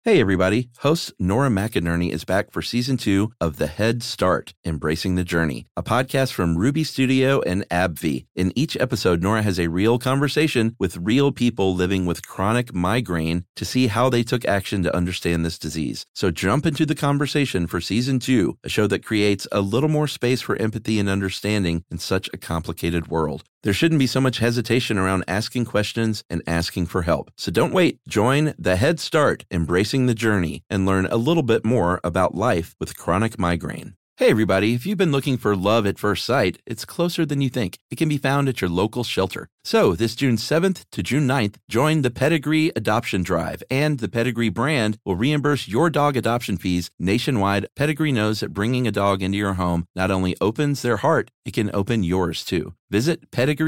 Hey everybody, host Nora McInerney is back for season 2 of The Head Start, Embracing the Journey, a podcast from Ruby Studio and AbbVie. In each episode, Nora has a real conversation with real people living with chronic migraine to see how they took action to understand this disease. So jump into the conversation for season 2, a show that creates a little more space for empathy and understanding in such a complicated world. There shouldn't be so much hesitation around asking questions and asking for help. So don't wait. Join The Head Start, Embracing the Journey, and learn a little bit more about life with chronic migraine. Hey everybody, if you've been looking for love at first sight, it's closer than you think. It can be found at your local shelter. So this June 7th to June 9th, join the Pedigree Adoption Drive, and the Pedigree brand will reimburse your dog adoption fees nationwide. Pedigree knows that bringing a dog into your home not only opens their heart, it can open yours too. Visit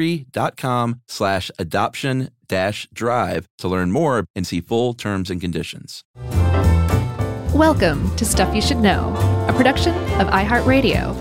pedigree.com/adoption-drive to learn more and see full terms and conditions. Welcome to Stuff You Should Know, a production of iHeartRadio.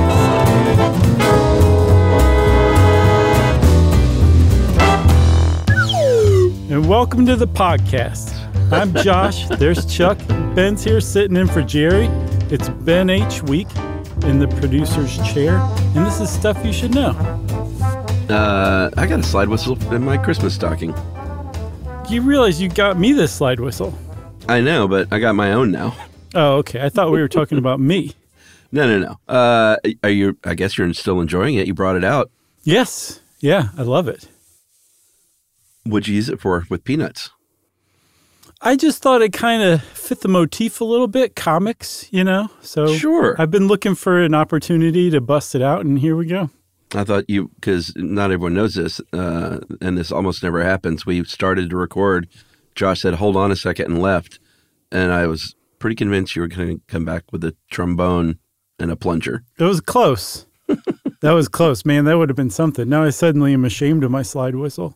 And welcome to the podcast. I'm Josh. There's Chuck. Ben's here sitting in for Jerry. It's Ben H. week in the producer's chair. And this is Stuff You Should Know. I got a slide whistle in my Christmas stocking. You realize you got me this slide whistle. I know, but I got my own now. Oh, okay. I thought we were talking about me. No. Are you? I guess you're still enjoying it. You brought it out. Yes. Yeah, I love it. What'd you use it for with peanuts? I just thought it kind of fit the motif a little bit, comics, you know? So Sure. I've been looking for an opportunity to bust it out, and here we go. I thought because not everyone knows this, and this almost never happens. We started to record. Josh said, hold on a second, and left. And I was pretty convinced you were going to come back with a trombone and a plunger. It was close. That was close, man. That would have been something. Now I suddenly am ashamed of my slide whistle.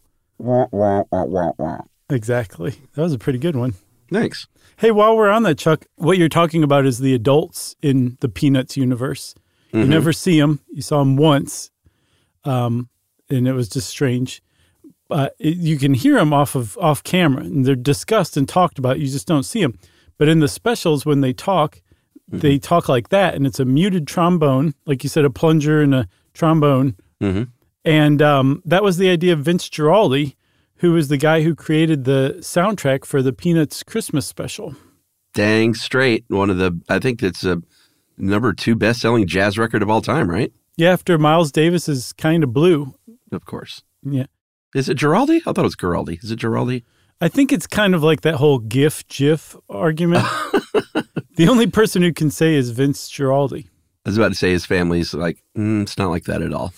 Exactly. That was a pretty good one. Thanks. Hey, while we're on that, Chuck, what you're talking about is the adults in the Peanuts universe. Mm-hmm. You never see them. You saw them once, and it was just strange. You can hear them off camera, and they're discussed and talked about. You just don't see them. But in the specials, when they talk like that, and it's a muted trombone, like you said, a plunger and a trombone. Mm-hmm. And that was the idea of Vince Guaraldi, who was the guy who created the soundtrack for the Peanuts Christmas special. Dang straight. I think it's a number 2 best-selling jazz record of all time, right? Yeah, after Miles Davis's Kind of Blue. Of course. Yeah. Is it Guaraldi? I thought it was Guaraldi. Is it Guaraldi? I think it's kind of like that whole GIF argument. The only person who can say is Vince Guaraldi. I was about to say his family's like, it's not like that at all.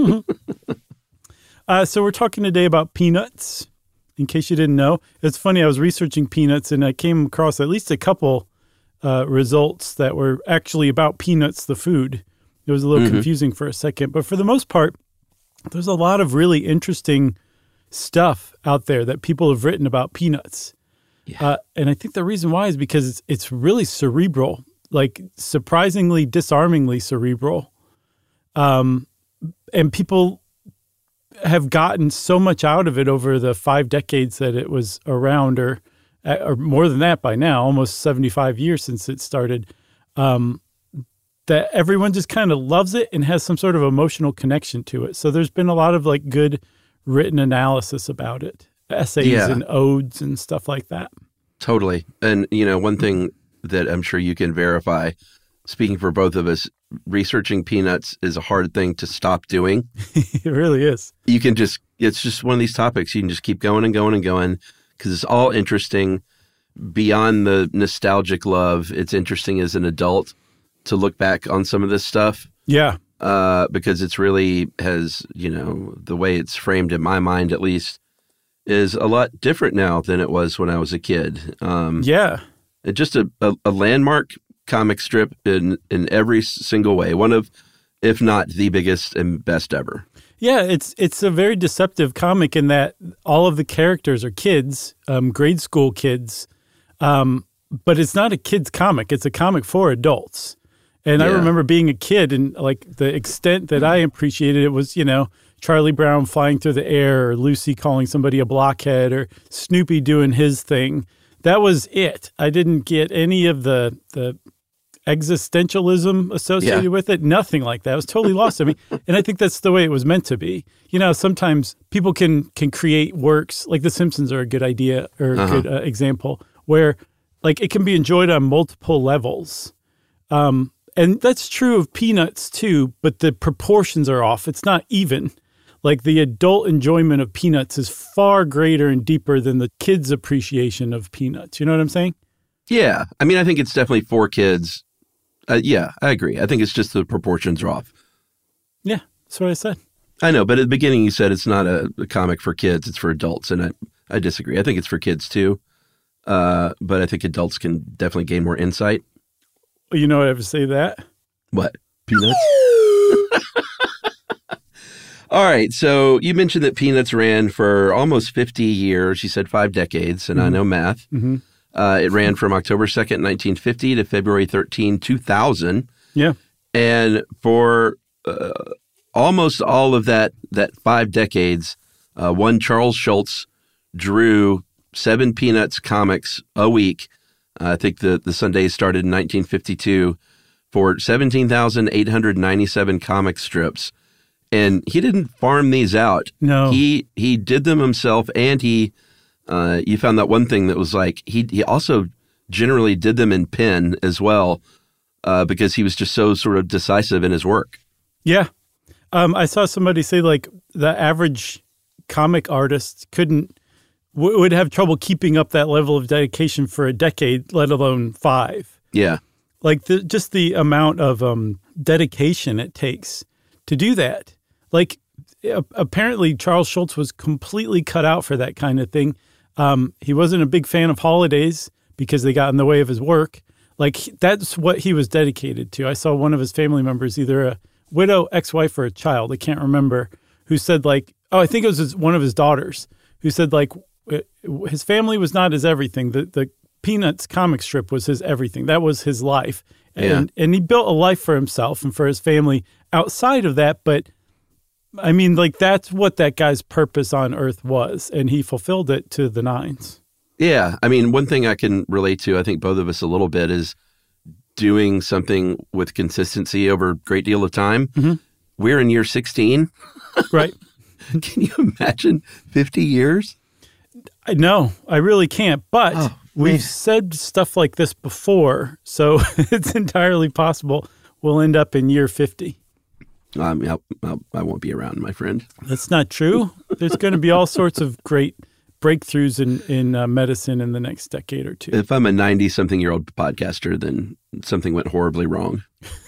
So we're talking today about peanuts, in case you didn't know. It's funny, I was researching peanuts, and I came across at least a couple results that were actually about peanuts, the food. It was a little confusing for a second, but for the most part, there's a lot of really interesting stuff out there that people have written about peanuts. Yeah. And I think the reason why is because it's really cerebral, like surprisingly, disarmingly cerebral. And people have gotten so much out of it over the 5 decades that it was around, or more than that by now, almost 75 years since it started, that everyone just kind of loves it and has some sort of emotional connection to it. So there's been a lot of like good written analysis about it, essays and odes and stuff like that. Totally. And, one thing that I'm sure you can verify, speaking for both of us, researching peanuts is a hard thing to stop doing. It really is. It's just one of these topics. You can just keep going and going and going because it's all interesting beyond the nostalgic love. It's interesting as an adult to look back on some of this stuff. Yeah. Because it's really has, the way it's framed in my mind, at least, is a lot different now than it was when I was a kid. Yeah. It's just a landmark comic strip in every single way. One of, if not the biggest and best ever. Yeah, it's a very deceptive comic in that all of the characters are kids, grade school kids, but it's not a kid's comic. It's a comic for adults. And I remember being a kid, and like the extent that I appreciated it was, Charlie Brown flying through the air, or Lucy calling somebody a blockhead, or Snoopy doing his thing. that was it. I didn't get any of the existentialism associated with it. Nothing like that. It was totally lost to me. And I think that's the way it was meant to be. You know, sometimes people can create works, like The Simpsons are a good idea or a good example, where like it can be enjoyed on multiple levels. And that's true of Peanuts too, but the proportions are off. It's not even. Like the adult enjoyment of Peanuts is far greater and deeper than the kids' appreciation of Peanuts. You know what I'm saying? Yeah. I mean, I think it's definitely for kids. Yeah, I agree. I think it's just the proportions are off. Yeah, that's what I said. I know, but at the beginning you said it's not a comic for kids, it's for adults, and I disagree. I think it's for kids too, but I think adults can definitely gain more insight. You know what I have to say to that? What? Peanuts? All right, so you mentioned that Peanuts ran for almost 50 years. You said 5 decades, and I know math. Mm-hmm. It ran from October 2nd, 1950 to February 13, 2000. Yeah. And for almost all of that 5 decades, one Charles Schulz drew 7 Peanuts comics a week. I think the Sundays started in 1952 for 17,897 comic strips. And he didn't farm these out. No. He did them himself, and you found that one thing that was like, he also generally did them in pen as well, because he was just so sort of decisive in his work. Yeah. I saw somebody say like the average comic artist would have trouble keeping up that level of dedication for a decade, let alone 5. Yeah. Like just the amount of dedication it takes to do that. Like apparently Charles Schulz was completely cut out for that kind of thing. He wasn't a big fan of holidays because they got in the way of his work. Like that's what he was dedicated to. I saw one of his family members, either a widow, ex-wife, or a child, I can't remember, who said like, I think it was one of his daughters, who said like his family was not his everything. The Peanuts comic strip was his everything. That was his life. And he built a life for himself and for his family outside of that. But I mean, like that's what that guy's purpose on earth was. And he fulfilled it to the nines. Yeah. I mean, one thing I can relate to, I think both of us a little bit, is doing something with consistency over a great deal of time. Mm-hmm. We're in year 16. Right. Can you imagine 50 years? No, I really can't. But we've said stuff like this before, so it's entirely possible we'll end up in year 50. I won't be around, my friend. That's not true. There's going to be all sorts of great breakthroughs in medicine in the next decade or two. If I'm a 90-something-year-old podcaster, then something went horribly wrong.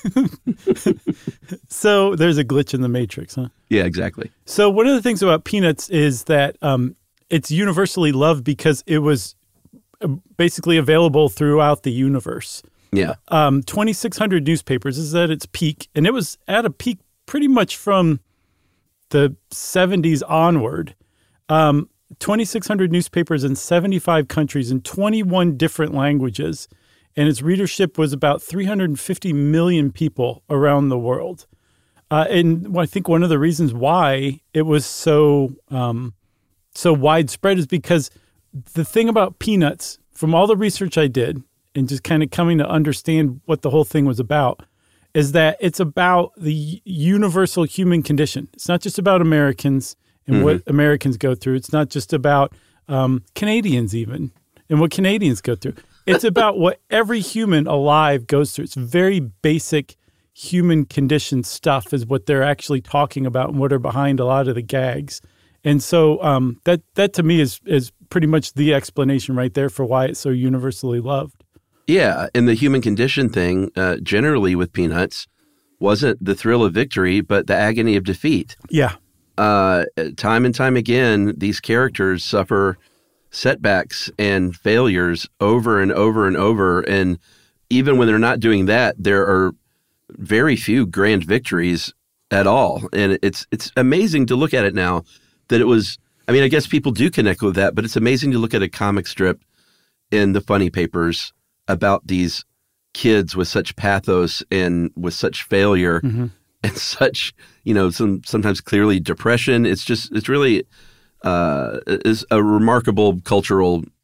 So there's a glitch in the matrix, huh? Yeah, exactly. So one of the things about Peanuts is that it's universally loved because it was basically available throughout the universe. Yeah. 2,600 newspapers is at its peak, and it was at a peak pretty much from the 70s onward. 2,600 newspapers in 75 countries in 21 different languages, and its readership was about 350 million people around the world. And I think one of the reasons why it was so widespread is because the thing about Peanuts, from all the research I did and just kind of coming to understand what the whole thing was about, is that it's about the universal human condition. It's not just about Americans and what Americans go through. It's not just about Canadians even and what Canadians go through. It's about what every human alive goes through. It's very basic human condition stuff is what they're actually talking about and what are behind a lot of the gags. And so that to me is pretty much the explanation right there for why it's so universally loved. Yeah, and the human condition thing, generally with Peanuts, wasn't the thrill of victory, but the agony of defeat. Yeah. Time and time again, these characters suffer setbacks and failures over and over and over. And even when they're not doing that, there are very few grand victories at all. And it's amazing to look at it now that it was, I mean, I guess people do connect with that, but it's amazing to look at a comic strip in the funny papers about these kids with such pathos and with such failure and such, sometimes clearly depression. It's really is a remarkable cultural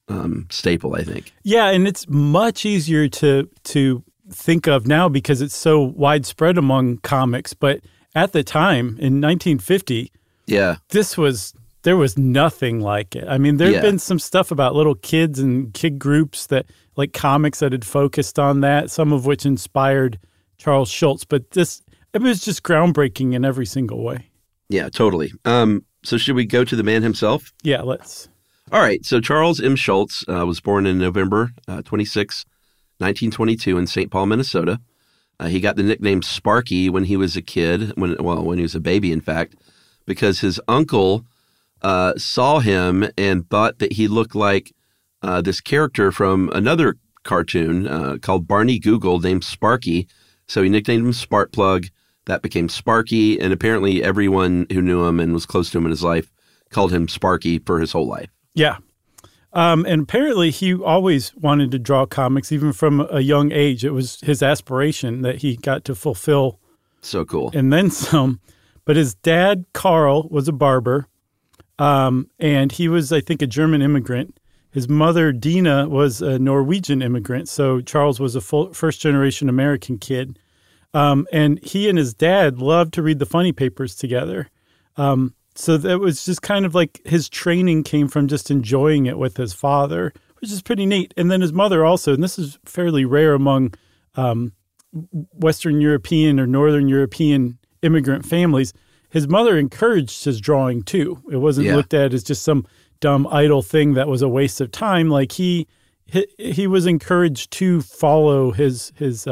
staple, I think. Yeah, and it's much easier to think of now because it's so widespread among comics. But at the time, in 1950, Yeah. there was nothing like it. I mean, there had been some stuff about little kids and kid groups that, like comics that had focused on that, some of which inspired Charles Schulz. But it was just groundbreaking in every single way. Yeah, totally. So should we go to the man himself? Yeah, let's. All right. So Charles M. Schulz was born in November 26, 1922 in St. Paul, Minnesota. He got the nickname Sparky when he was a kid, when he was a baby, in fact, because his uncle saw him and thought that he looked like this character from another cartoon called Barney Google named Sparky. So he nicknamed him Sparkplug. That became Sparky, and apparently everyone who knew him and was close to him in his life called him Sparky for his whole life. Yeah. And apparently he always wanted to draw comics, even from a young age. It was his aspiration that he got to fulfill. So cool. And then some. But his dad, Carl, was a barber, and he was, I think, a German immigrant. His mother, Dina, was a Norwegian immigrant, so Charles was a first-generation American kid. And he and his dad loved to read the funny papers together. So that was just kind of like his training came from just enjoying it with his father, which is pretty neat. And then his mother also, and this is fairly rare among Western European or Northern European immigrant families, his mother encouraged his drawing too. It wasn't looked at as just some dumb idle thing that was a waste of time. Like he was encouraged to follow his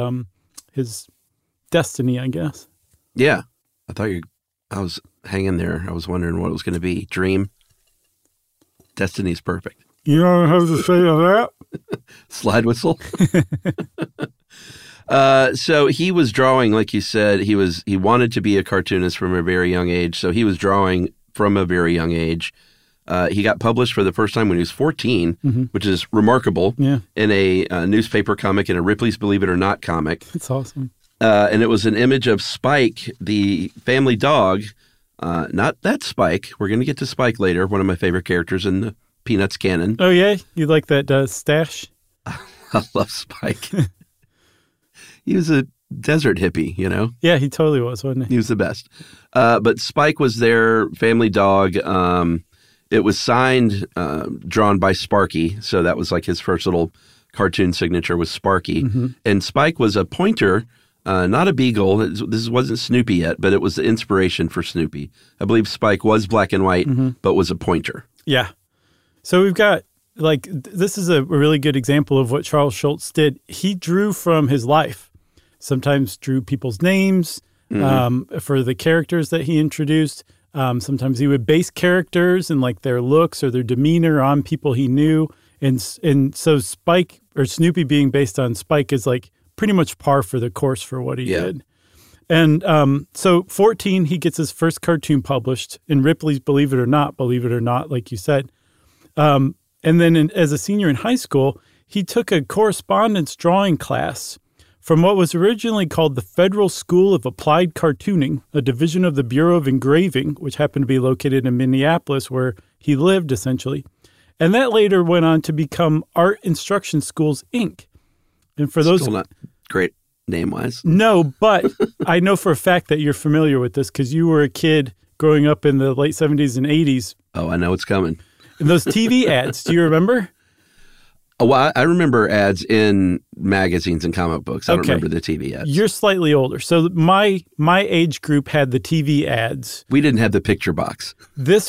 destiny, I guess. Yeah. I was hanging there. I was wondering what it was going to be. Dream. Destiny's perfect. You don't have to say that. Slide whistle. So he was drawing, like you said, he wanted to be a cartoonist from a very young age. So he was drawing from a very young age. He got published for the first time when he was 14, which is remarkable, in a newspaper comic, in a Ripley's Believe It or Not comic. That's awesome. And it was an image of Spike, the family dog. Not that Spike. We're going to get to Spike later, one of my favorite characters in the Peanuts canon. Oh, yeah? You like that stash? I love Spike. He was a desert hippie, you know? Yeah, he totally was, wasn't he? He was the best. But Spike was their family dog. It was signed, drawn by Sparky. So that was like his first little cartoon signature was Sparky. And Spike was a pointer, not a beagle. This wasn't Snoopy yet, but it was the inspiration for Snoopy. I believe Spike was black and white, but was a pointer. Yeah. So we've got, like, this is a really good example of what Charles Schulz did. He drew from his life. Sometimes drew people's names for the characters that he introduced. Sometimes he would base characters and like their looks or their demeanor on people he knew. And so Spike or Snoopy being based on Spike is like pretty much par for the course for what he did. And so 14, he gets his first cartoon published in Ripley's Believe It or Not, like you said. And then as a senior in high school, he took a correspondence drawing class from what was originally called the Federal School of Applied Cartooning, a division of the Bureau of Engraving, which happened to be located in Minneapolis, where he lived, essentially. And that later went on to become Art Instruction Schools, Inc. And for those... Still not great name-wise. No, but I know for a fact that you're familiar with this because you were a kid growing up in the late 70s and 80s. Oh, I know it's coming. And those TV ads, do you remember? Oh, well, I remember ads in magazines and comic books. I don't remember the TV ads. You're slightly older. So my age group had the TV ads. We didn't have the picture box. This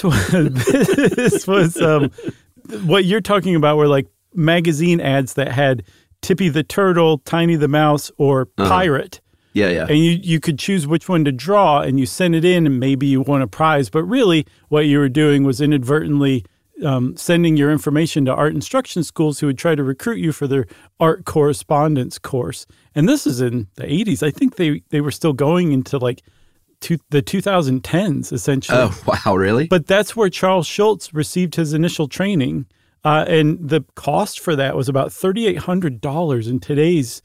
was what you're talking about were like magazine ads that had Tippy the Turtle, Tiny the Mouse, or Pirate. Yeah. And you could choose which one to draw, and you send it in, and maybe you won a prize. But really, what you were doing was inadvertently sending your information to art instruction schools who would try to recruit you for their art correspondence course. And this is in the 80s. I think they were still going into like the 2010s, essentially. Oh, wow, really? But that's where Charles Schulz received his initial training. And the cost for that was about $3,800 in today's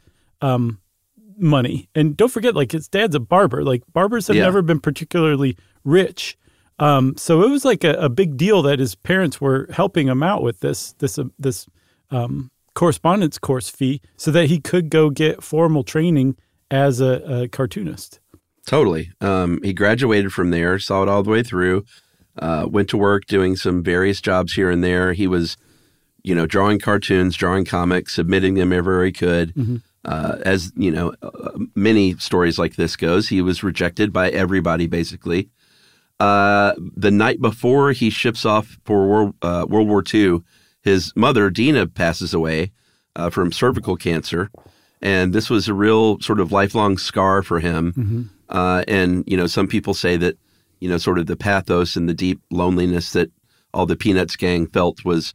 money. And don't forget, like, his dad's a barber. Like, barbers have never been particularly rich. So it was like a big deal that his parents were helping him out with this correspondence course fee so that he could go get formal training as a cartoonist. Totally. He graduated from there, saw it all the way through, went to work doing some various jobs here and there. He was, drawing cartoons, drawing comics, submitting them wherever he could. Mm-hmm. As, many stories like this goes, he was rejected by everybody, basically. The night before he ships off for World War II, his mother, Dina, passes away from cervical cancer. And this was a real sort of lifelong scar for him. Mm-hmm. And, some people say that, sort of the pathos and the deep loneliness that all the Peanuts gang felt was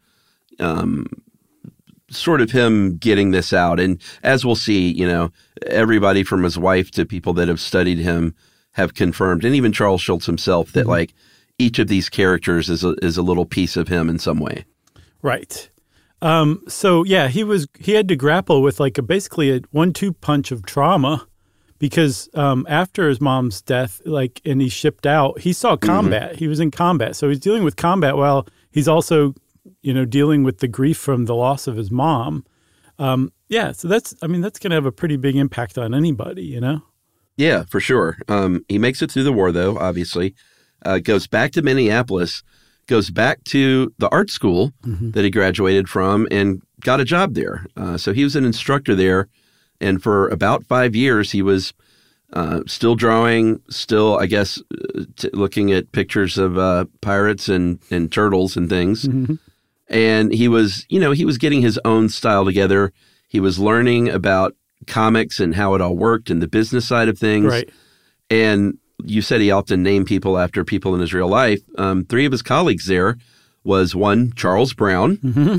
sort of him getting this out. And as we'll see, everybody from his wife to people that have studied him have confirmed, and even Charles Schulz himself, that like each of these characters is a little piece of him in some way. Right. So yeah, he had to grapple with basically a 1-2 punch of trauma because after his mom's death, and he shipped out, he saw combat. Mm-hmm. He was in combat, so he's dealing with combat while he's also dealing with the grief from the loss of his mom. So that's going to have a pretty big impact on anybody, Yeah, for sure. He makes it through the war, though, obviously. Goes back to Minneapolis, goes back to the art school that he graduated from and got a job there. So he was an instructor there. And for about 5 years, he was still drawing, still, I guess, looking at pictures of pirates and turtles and things. Mm-hmm. And he was getting his own style together. He was learning about comics and how it all worked and the business side of things. Right. And you said he often named people after people in his real life. 3 of his colleagues there was one, Charles Brown,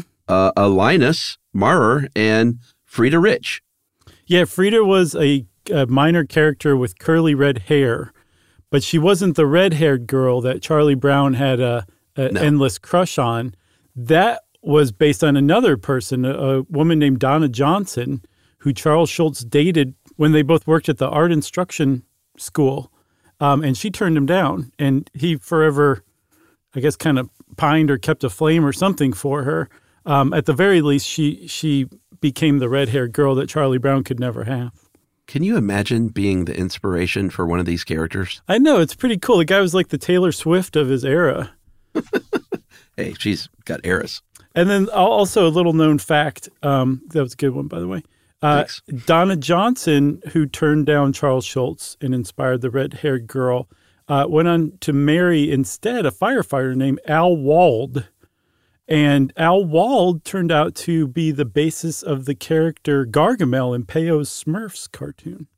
Linus Maurer, and Frida Rich. Yeah, Frida was a minor character with curly red hair, but she wasn't the red-haired girl that Charlie Brown had an endless crush on. That was based on another person, a woman named Donna Johnson, who Charles Schulz dated when they both worked at the art instruction school. And she turned him down, and he forever, I guess, kind of pined or kept a flame or something for her. At the very least, she became the red-haired girl that Charlie Brown could never have. Can you imagine being the inspiration for one of these characters? I know. It's pretty cool. The guy was like the Taylor Swift of his era. Hey, she's got eras. And then also a little-known fact. That was a good one, by the way. Donna Johnson, who turned down Charles Schulz and inspired the red-haired girl, went on to marry instead a firefighter named Al Wald. And Al Wald turned out to be the basis of the character Gargamel in Peyo's Smurfs cartoon.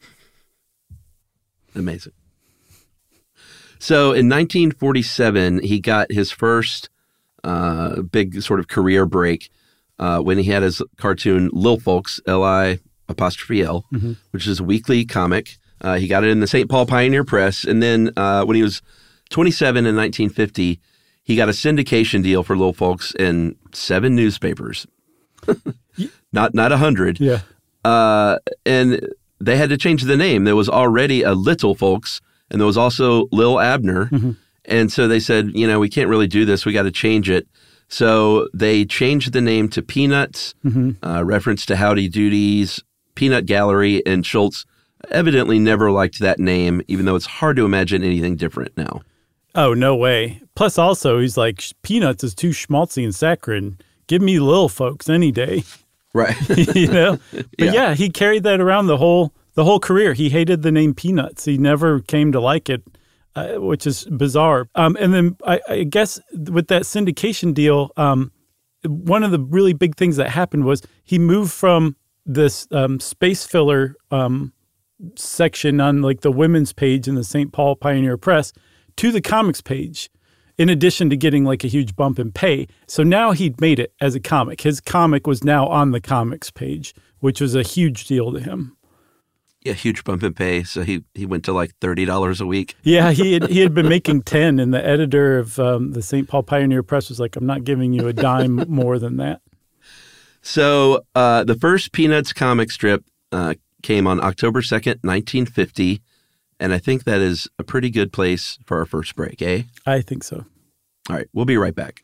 Amazing. So in 1947, he got his first big sort of career break when he had his cartoon Lil Folks, L-I''L, which is a weekly comic. He got it in the St. Paul Pioneer Press. And then when he was 27 in 1950, he got a syndication deal for Lil Folks in 7 newspapers, not 100. Yeah. And they had to change the name. There was already a Little Folks, and there was also Lil Abner. Mm-hmm. And so they said, we can't really do this. We got to change it. So they changed the name to Peanuts, reference to Howdy Doody's Peanut Gallery, and Schulz evidently never liked that name, even though it's hard to imagine anything different now. Oh, no way. Plus, also, he's like, Peanuts is too schmaltzy and saccharine. Give me Lil Folks any day. Right. But yeah, he carried that around the whole career. He hated the name Peanuts. He never came to like it, which is bizarre. And then I guess with that syndication deal, one of the really big things that happened was he moved from this space filler section on like the women's page in the St. Paul Pioneer Press to the comics page, in addition to getting like a huge bump in pay. So now he'd made it as a comic. His comic was now on the comics page, which was a huge deal to him. Yeah, huge bump in pay. So he went to like $30 a week. Yeah, he had been making 10, and the editor of the St. Paul Pioneer Press was like, I'm not giving you a dime more than that. So the first Peanuts comic strip came on October 2nd, 1950, And I think that is a pretty good place for our first break, eh? I think so. All right, we'll be right back.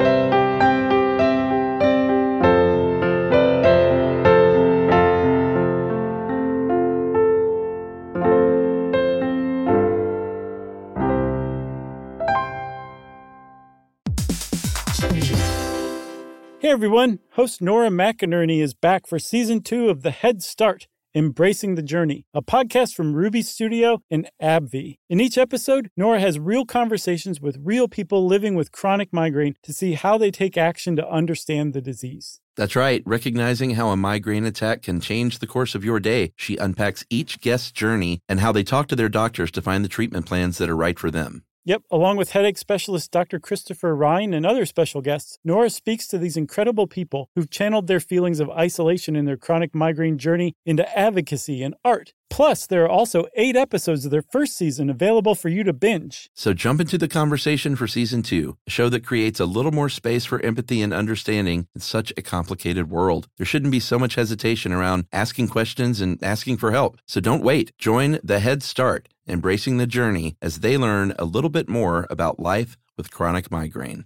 Hey everyone, host Nora McInerney is back for season 2 of The Head Start, Embracing the Journey, a podcast from Ruby Studio and AbbVie. In each episode, Nora has real conversations with real people living with chronic migraine to see how they take action to understand the disease. That's right. Recognizing how a migraine attack can change the course of your day, she unpacks each guest's journey and how they talk to their doctors to find the treatment plans that are right for them. Yep, along with headache specialist Dr. Christopher Ryan and other special guests, Nora speaks to these incredible people who've channeled their feelings of isolation in their chronic migraine journey into advocacy and art. Plus, there are also 8 episodes of their first season available for you to binge. So jump into the conversation for season 2, a show that creates a little more space for empathy and understanding in such a complicated world. There shouldn't be so much hesitation around asking questions and asking for help. So don't wait. Join The Head Start, Embracing the Journey, as they learn a little bit more about life with chronic migraine.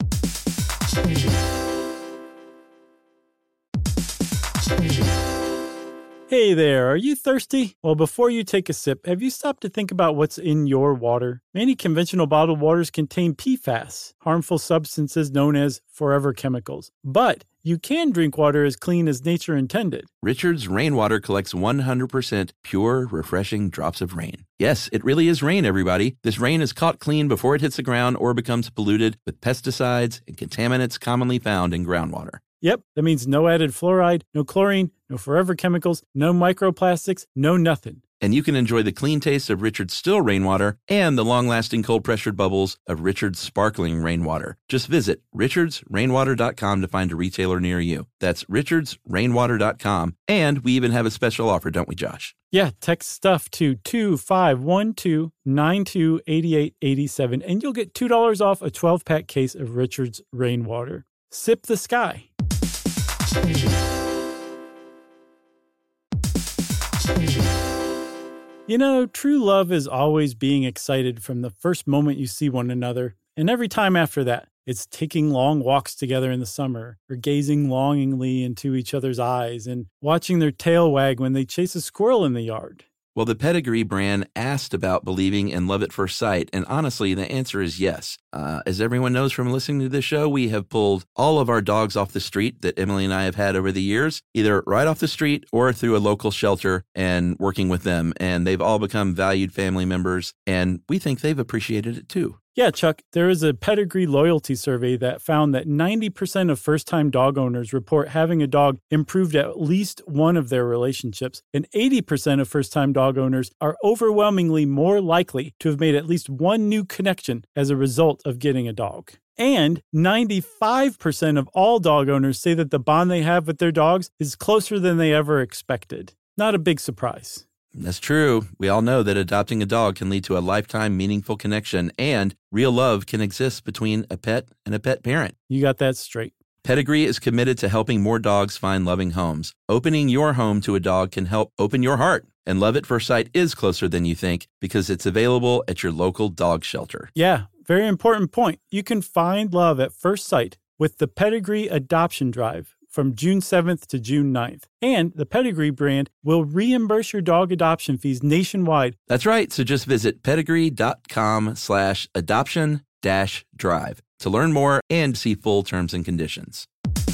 Hey there, are you thirsty? Well, before you take a sip, have you stopped to think about what's in your water? Many conventional bottled waters contain PFAS, harmful substances known as forever chemicals. But you can drink water as clean as nature intended. Richard's Rainwater collects 100% pure, refreshing drops of rain. Yes, it really is rain, everybody. This rain is caught clean before it hits the ground or becomes polluted with pesticides and contaminants commonly found in groundwater. Yep, that means no added fluoride, no chlorine, no forever chemicals, no microplastics, no nothing. And you can enjoy the clean taste of Richard's still rainwater and the long-lasting cold-pressured bubbles of Richard's sparkling rainwater. Just visit richardsrainwater.com to find a retailer near you. That's richardsrainwater.com. And we even have a special offer, don't we, Josh? Yeah, text stuff to 2512928887 and you'll get $2 off a 12-pack case of Richard's Rainwater. Sip the sky. You know, true love is always being excited from the first moment you see one another, and every time after that. It's taking long walks together in the summer, or gazing longingly into each other's eyes, and watching their tail wag when they chase a squirrel in the yard. Well, the Pedigree brand asked about believing in love at first sight, and honestly, the answer is yes. As everyone knows from listening to this show, we have pulled all of our dogs off the street that Emily and I have had over the years, either right off the street or through a local shelter and working with them, and they've all become valued family members, and we think they've appreciated it too. Yeah, Chuck, there is a Pedigree loyalty survey that found that 90% of first-time dog owners report having a dog improved at least one of their relationships, and 80% of first-time dog owners are overwhelmingly more likely to have made at least one new connection as a result of getting a dog. And 95% of all dog owners say that the bond they have with their dogs is closer than they ever expected. Not a big surprise. That's true. We all know that adopting a dog can lead to a lifetime meaningful connection, and real love can exist between a pet and a pet parent. You got that straight. Pedigree is committed to helping more dogs find loving homes. Opening your home to a dog can help open your heart. And Love at First Sight is closer than you think because it's available at your local dog shelter. Yeah, very important point. You can find love at first sight with the Pedigree Adoption Drive from June 7th to June 9th. And the Pedigree brand will reimburse your dog adoption fees nationwide. That's right. So just visit pedigree.com/adoption-drive to learn more and see full terms and conditions.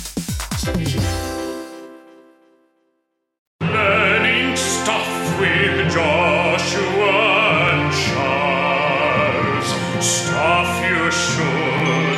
Learning stuff with Joshua and Charles. Stuff you should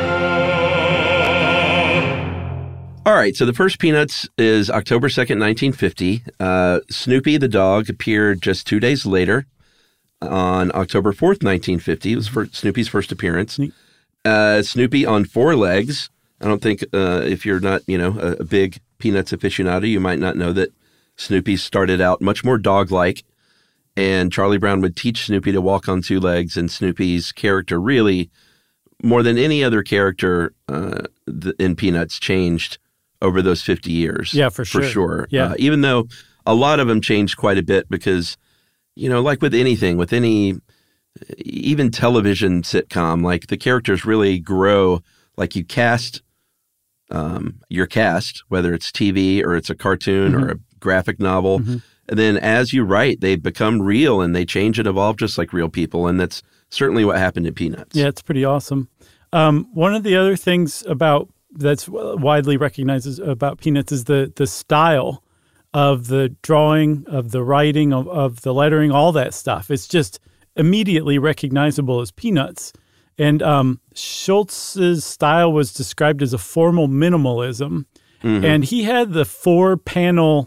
know. All right, so the first Peanuts is October 2nd, 1950. Snoopy the dog appeared just 2 days later on October 4th, 1950. It was Snoopy's first appearance. Snoopy on 4 legs. I don't think if you're not, a big Peanuts aficionado, you might not know that Snoopy started out much more dog-like, and Charlie Brown would teach Snoopy to walk on 2 legs, and Snoopy's character really, more than any other character in Peanuts, changed over those 50 years. Yeah, for sure. For sure. Yeah. Even though a lot of them changed quite a bit because like with anything, with any, even television sitcom, like the characters really grow. Like you cast your cast, whether it's TV or it's a cartoon or a graphic novel. And then as you write, they become real and they change and evolve just like real people. And that's certainly what happened in Peanuts. Yeah, it's pretty awesome. One of the other things that's widely recognized about Peanuts is the style of the drawing, of the writing, of the lettering, all that stuff. It's just immediately recognizable as Peanuts. And Schultz's style was described as a formal minimalism. And he had the 4-panel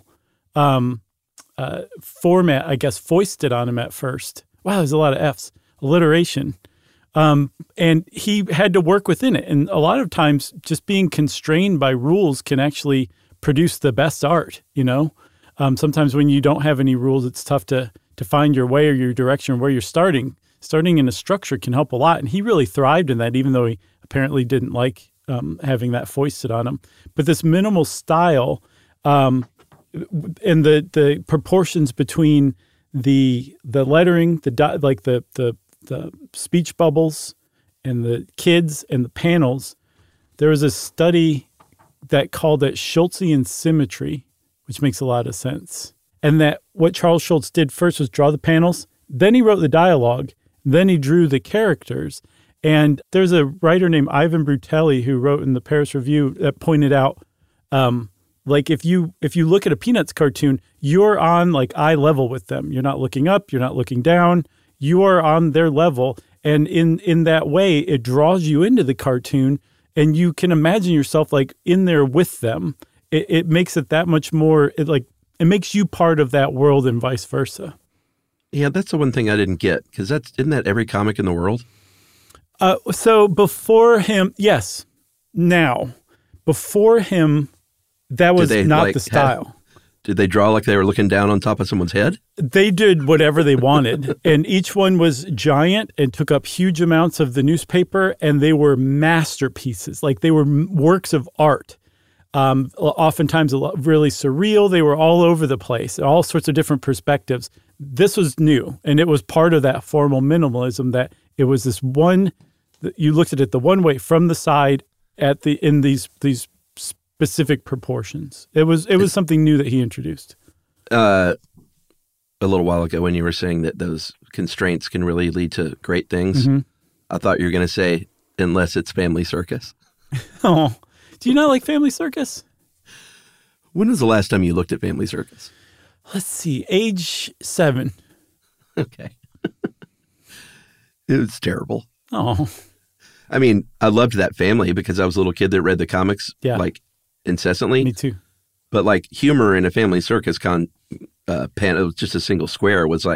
format, I guess, foisted on him at first. Wow, there's a lot of F's. Alliteration. And he had to work within it. And a lot of times just being constrained by rules can actually produce the best art, Sometimes when you don't have any rules, it's tough to find your way or your direction or where you're starting. Starting in a structure can help a lot. And he really thrived in that, even though he apparently didn't like having that foisted on him. But this minimal style and the proportions between the lettering, the speech bubbles and the kids and the panels, there was a study that called it Schultzian symmetry, which makes a lot of sense. And that what Charles Schulz did first was draw the panels, then he wrote the dialogue, then he drew the characters. And there's a writer named Ivan Brutelli who wrote in the Paris Review that pointed out, if you look at a Peanuts cartoon, you're on eye level with them. You're not looking up, you're not looking down. You are on their level, and in that way, it draws you into the cartoon, and you can imagine yourself in there with them. It makes it that much more. It makes you part of that world, and vice versa. Yeah, that's the one thing I didn't get, because isn't that every comic in the world? So before him, yes. Now, before him, that was not the style. Did they draw like they were looking down on top of someone's head? They did whatever they wanted. And each one was giant and took up huge amounts of the newspaper. And they were masterpieces. They were works of art. Oftentimes really surreal. They were all over the place, all sorts of different perspectives. This was new. And it was part of that formal minimalism that it was this one, you looked at it the one way from the side in these specific proportions. It was something new that he introduced. A little while ago when you were saying that those constraints can really lead to great things, I thought you were going to say, unless it's Family Circus. Oh, do you not like Family Circus? When was the last time you looked at Family Circus? Let's see, age 7. Okay. It was terrible. Oh. I mean, I loved that family because I was a little kid that read the comics incessantly. Me too. But humor in a Family Circus pan, it was just a single square, was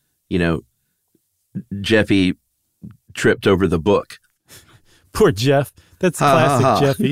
Jeffy tripped over the book. Poor Jeff. That's classic Jeffy.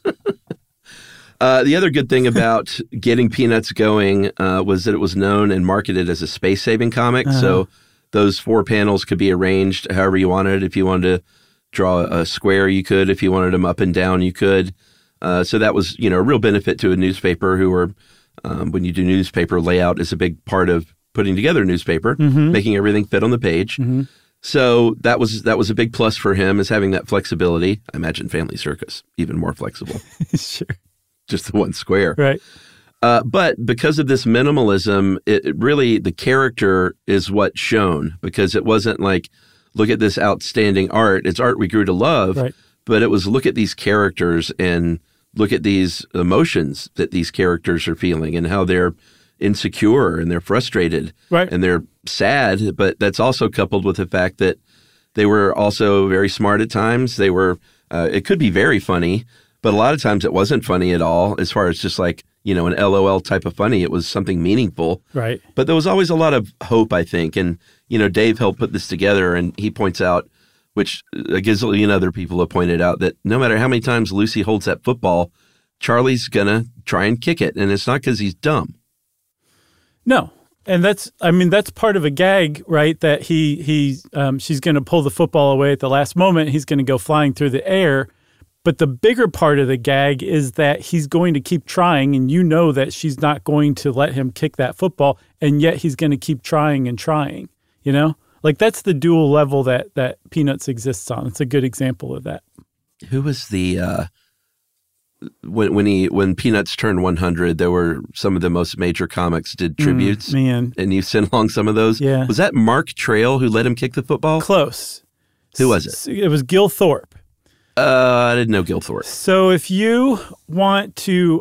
The other good thing about getting Peanuts going was that it was known and marketed as a space-saving comic. So those 4 panels could be arranged however you wanted. If you wanted to draw a square, you could. If you wanted them up and down, you could. So that was, a real benefit to a newspaper who were, when you do newspaper, layout is a big part of putting together a newspaper, making everything fit on the page. So that was a big plus for him, is having that flexibility. I imagine Family Circus, even more flexible. Sure. Just the one square. Right. But because of this minimalism, it really, the character is what's shown, because it wasn't look at this outstanding art. It's art we grew to love, right. But it was look at these characters and look at these emotions that these characters are feeling and how they're insecure and they're frustrated, right. And they're sad. But that's also coupled with the fact that they were also very smart at times. They were, it could be very funny, but a lot of times it wasn't funny at all, as far as just an LOL type of funny. It was something meaningful. Right. But there was always a lot of hope, I think. And, Dave helped put this together, and he points out, which a gazillion other people have pointed out, that no matter how many times Lucy holds that football, Charlie's going to try and kick it. And it's not because he's dumb. No. And that's part of a gag, right? That she's going to pull the football away at the last moment. He's going to go flying through the air. But the bigger part of the gag is that he's going to keep trying, and you know that she's not going to let him kick that football, and yet he's going to keep trying and trying, you know? Like, that's the dual level that Peanuts exists on. It's a good example of that. Who was the when Peanuts turned 100, there were some of the most major comics did tributes. Man. And you sent along some of those. Yeah. Was that Mark Trail who let him kick the football? Close. Who was it? It was Gil Thorpe. I didn't know Gil Thorpe. So if you want to,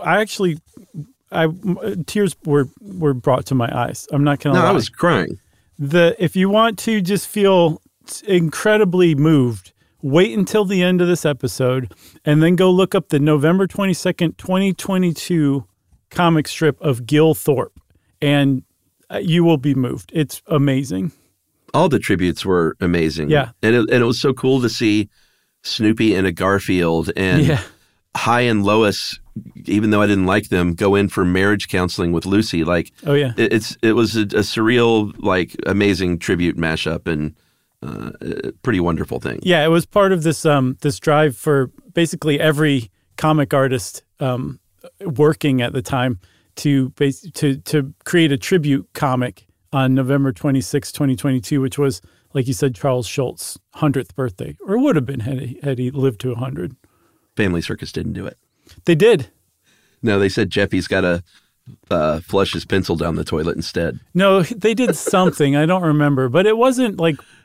tears were brought to my eyes. I'm not going to lie. I was crying. If you want to just feel incredibly moved, wait until the end of this episode and then go look up the November 22nd, 2022 comic strip of Gil Thorpe, and you will be moved. It's amazing. All the tributes were amazing. Yeah. And it was so cool to see Snoopy and a Garfield and Hi and Lois, even though I didn't like them, go in for marriage counseling with Lucy. Like, oh yeah, it was a surreal, like, amazing tribute mashup and a pretty wonderful thing. Yeah, it was part of this this drive for basically every comic artist working at the time to create a tribute comic on November 26, 2022, which was, like you said, Charles Schulz's 100th birthday, or would have been had he lived to 100. Family Circus didn't do it. They did. No, they said Jeffy's got to flush his pencil down the toilet instead. No, they did something. I don't remember, but it wasn't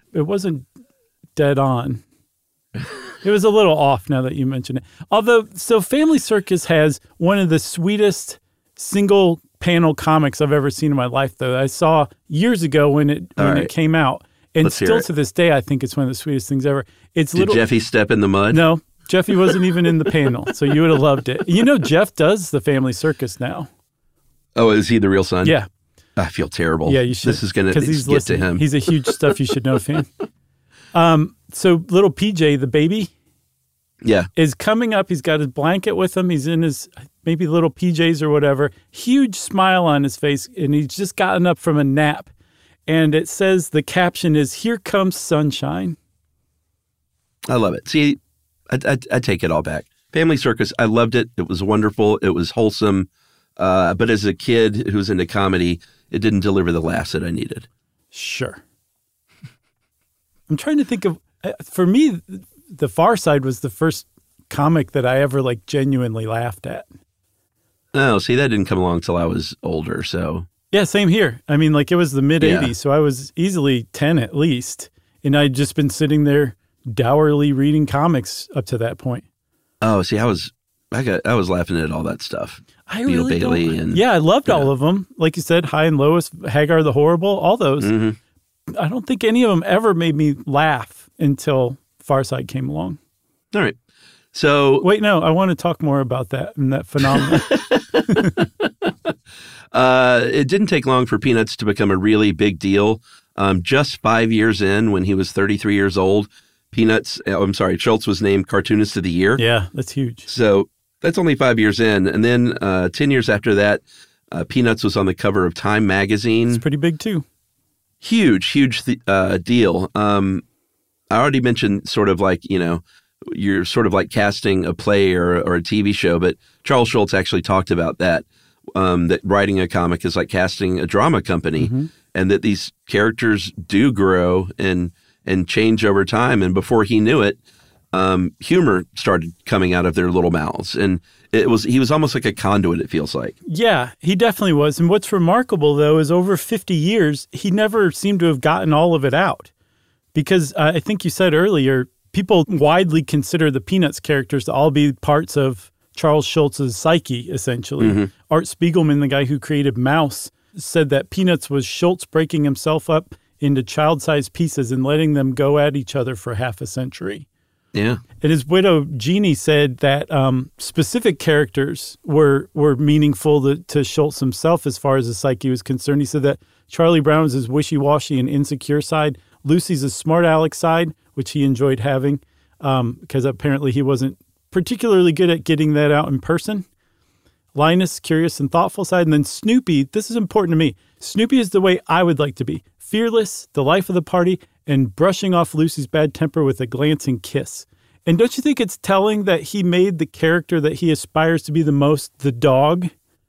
dead on. It was a little off now that you mention it. Although, so Family Circus has one of the sweetest single panel comics I've ever seen in my life, though. I saw years ago when it came out. And Let's still to this day, I think it's one of the sweetest things ever. Did Jeffy step in the mud? No, Jeffy wasn't even in the panel, so you would have loved it. You know, Jeff does the Family Circus now. Oh, is he the real son? Yeah. I feel terrible. Yeah, you should. This is going to get listening. to him. He's a huge Stuff You Should Know fan. So little PJ, the baby, is coming up. He's got his blanket with him. He's in his maybe little PJs or whatever. Huge smile on his face, and he's just gotten up from a nap. And it says, the caption is, "Here comes sunshine." I love it. See, I take it all back. Family Circus, I loved it. It was wonderful. It was wholesome. But as a kid who's into comedy, it didn't deliver the laughs that I needed. Sure. I'm trying to think of, for me, The Far Side was the first comic that I ever like genuinely laughed at. Oh, see, that didn't come along until I was older, so. Yeah, same here. I mean, like, it was the mid-'80s, so I was easily 10 at least. And I'd just been sitting there dourly reading comics up to that point. Oh, see, I was laughing at all that stuff. I Beetle really Bailey don't. Yeah, I loved all of them. Like you said, Hi and Lois, Hagar the Horrible, all those. Mm-hmm. I don't think any of them ever made me laugh until Far Side came along. All right. So wait, no, I want to talk more about that and that phenomenon. It didn't take long for Peanuts to become a really big deal. Just 5 years in, when he was 33 years old, Schulz was named Cartoonist of the Year. Yeah, that's huge. So that's only 5 years in. And then 10 years after that, Peanuts was on the cover of Time magazine. It's pretty big too. Huge deal. I already mentioned sort of like, you're sort of like casting a play or a TV show, but Charles Schulz actually talked about that writing a comic is like casting a drama company, and that these characters do grow and change over time. And before he knew it, humor started coming out of their little mouths. And he was almost like a conduit, it feels like. Yeah, he definitely was. And what's remarkable, though, is over 50 years, he never seemed to have gotten all of it out. Because I think you said earlier, people widely consider the Peanuts characters to all be parts of Charles Schulz's psyche, essentially. Mm-hmm. Art Spiegelman, the guy who created Mouse, said that Peanuts was Schulz breaking himself up into child-sized pieces and letting them go at each other for half a century. Yeah. And his widow, Jeannie, said that specific characters were meaningful to Schulz himself as far as his psyche was concerned. He said that Charlie Brown was his wishy-washy and insecure side. Lucy's his smart aleck side, which he enjoyed having because apparently he wasn't particularly good at getting that out in person. Linus, curious and thoughtful side. And then Snoopy, this is important to me. Snoopy is the way I would like to be. Fearless, the life of the party, and brushing off Lucy's bad temper with a glancing kiss. And don't you think it's telling that he made the character that he aspires to be the most the dog?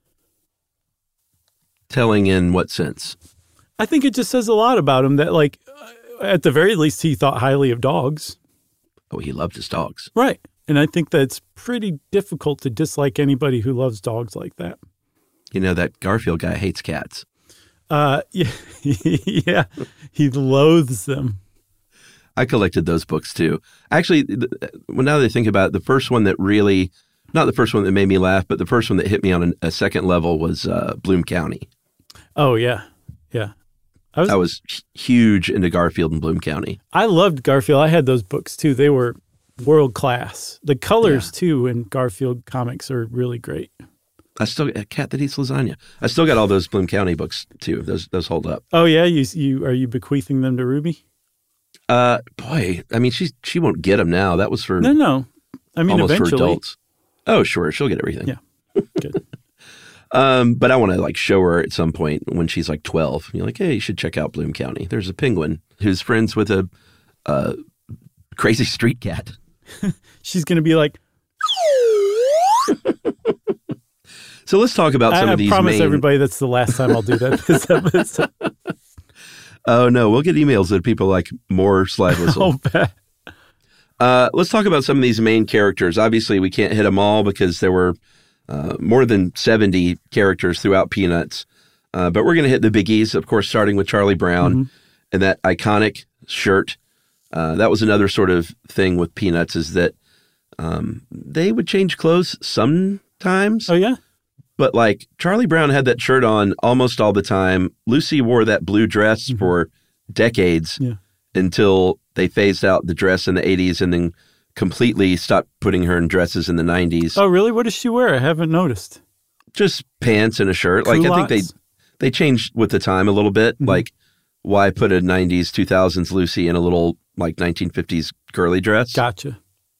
Telling in what sense? I think it just says a lot about him that, like, at the very least, he thought highly of dogs. Oh, he loved his dogs. Right. And I think that it's pretty difficult to dislike anybody who loves dogs like that. You know, that Garfield guy hates cats. Yeah, yeah, he loathes them. I collected those books too. Actually, well, now that I think about it, the first one that really, not the first one that made me laugh, but the first one that hit me on a second level was Bloom County. Oh, yeah. Yeah. I was huge into Garfield and Bloom County. I loved Garfield. I had those books too. They were world class. The colors too in Garfield comics are really great. I still got a cat that eats lasagna. I still got all those Bloom County books too. Those hold up. Oh yeah, you are you bequeathing them to Ruby? Boy, I mean she won't get them now. That was for no. I mean almost eventually. for adults. Oh sure, she'll get everything. Yeah, good. But I want to like show her at some point when she's like 12. You're like, hey, you should check out Bloom County. There's a penguin who's friends with a crazy street cat. She's gonna be like. So let's talk about some of these. I promise everybody that's the last time I'll do that. Oh, no. We'll get emails that people like more slide whistle. Let's talk about some of these main characters. Obviously, we can't hit them all because there were more than 70 characters throughout Peanuts. But we're going to hit the biggies, of course, starting with Charlie Brown and that iconic shirt. That was another sort of thing with Peanuts is that they would change clothes sometimes. Oh, yeah? But like Charlie Brown had that shirt on almost all the time. Lucy wore that blue dress for decades until they phased out the dress in the 80s and then completely stopped putting her in dresses in the 90s. Oh, really? What does she wear? I haven't noticed. Just pants and a shirt. Culottes? Like I think they changed with the time a little bit. Like why put a 90s, 2000s Lucy in a little like 1950s girly dress? Gotcha.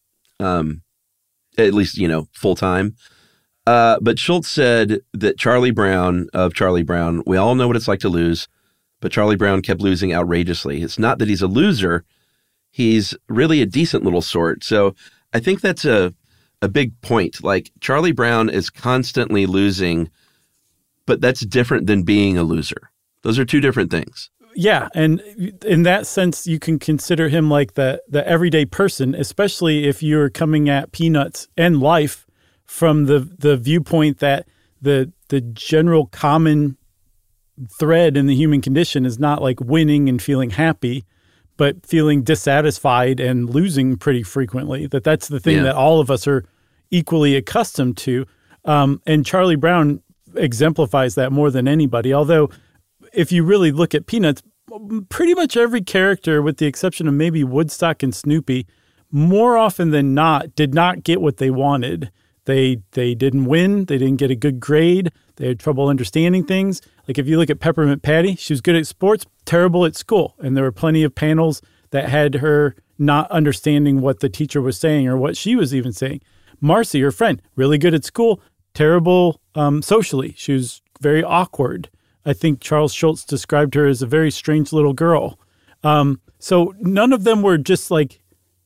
At least, full time. But Schultz said that Charlie Brown, we all know what it's like to lose, but Charlie Brown kept losing outrageously. It's not that he's a loser. He's really a decent little sort. So I think that's a big point. Like Charlie Brown is constantly losing, but that's different than being a loser. Those are two different things. Yeah. And in that sense, you can consider him like the everyday person, especially if you're coming at Peanuts and life from the viewpoint that the general common thread in the human condition is not like winning and feeling happy, but feeling dissatisfied and losing pretty frequently. That's the thing that all of us are equally accustomed to. And Charlie Brown exemplifies that more than anybody. Although if you really look at Peanuts, pretty much every character, with the exception of maybe Woodstock and Snoopy, more often than not, did not get what they wanted. They didn't win. They didn't get a good grade. They had trouble understanding things. Like if you look at Peppermint Patty, she was good at sports, terrible at school. And there were plenty of panels that had her not understanding what the teacher was saying or what she was even saying. Marcy, her friend, really good at school, terrible socially. She was very awkward. I think Charles Schultz described her as a very strange little girl. So none of them were just like,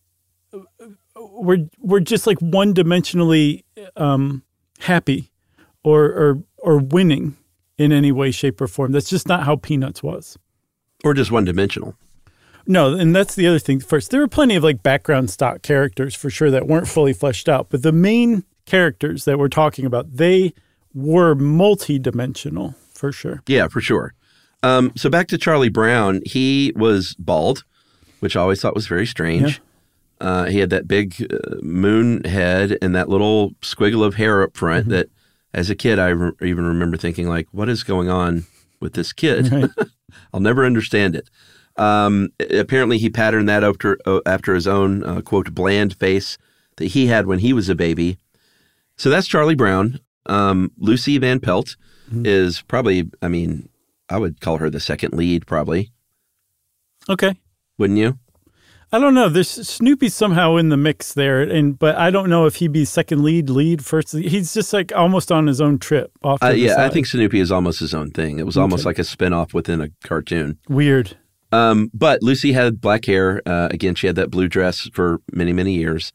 we're just like one-dimensionally happy or winning in any way, shape, or form. That's just not how Peanuts was. Or just one-dimensional. No, and that's the other thing. First, there were plenty of like background stock characters for sure that weren't fully fleshed out, but the main characters that we're talking about, they were multi-dimensional for sure. Yeah, for sure. So back to Charlie Brown, he was bald, which I always thought was very strange. Yeah. He had that big moon head and that little squiggle of hair up front that as a kid, I even remember thinking like, what is going on with this kid? Right. I'll never understand it. Apparently he patterned that after his own, quote, bland face that he had when he was a baby. So that's Charlie Brown. Lucy Van Pelt is probably, I mean, I would call her the second lead probably. Okay. Wouldn't you? I don't know. There's Snoopy's somehow in the mix there, but I don't know if he'd be second lead, first. He's just like almost on his own trip. Off to the side. I think Snoopy is almost his own thing. It was almost like a spinoff within a cartoon. Weird. But Lucy had black hair. Again, she had that blue dress for many, many years.